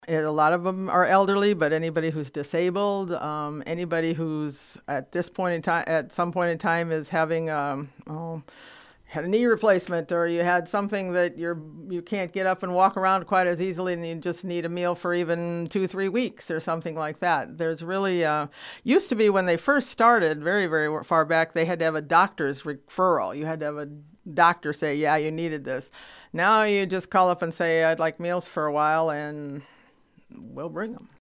And a lot of them are elderly, but anybody who's disabled, anybody who's at this point in time, at some point in time, is having had a knee replacement, or you had something that you can't get up and walk around quite as easily, and you just need a meal for even 2-3 weeks or something like that. There's really used to be when they first started, very very far back, they had to have a doctor's referral. You had to have a doctor say, yeah, you needed this. Now you just call up and say, I'd like meals for a while, and we'll bring them.